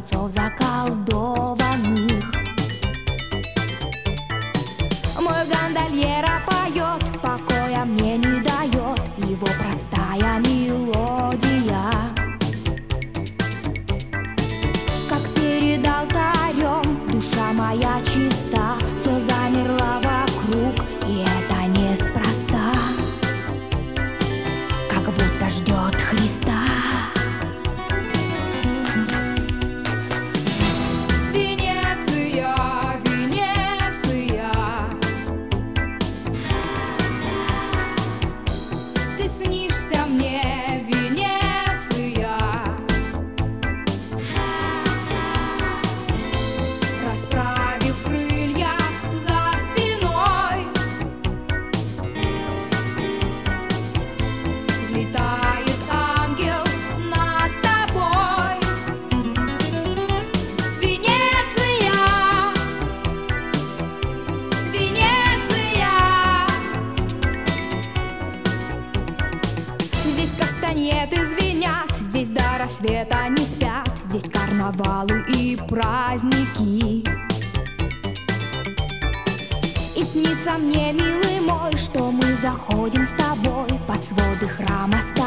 дворцов заколдованных. Мой гондольера поет, покоя мне не дает его простая мелодия. Как перед алтарем душа моя чиста, все замерло вокруг, и это неспроста, как будто ждет Христа. Венеция, Венеция, ты снишься мне, Венеция. Расправив крылья за спиной, взлетает ангел над тобой. Венеция, Венеция, здесь кастаньеты звенят, здесь до рассвета не спят, здесь карнавалы и праздники. И снится мне, милый мой, что мы заходим с тобой под своды храма.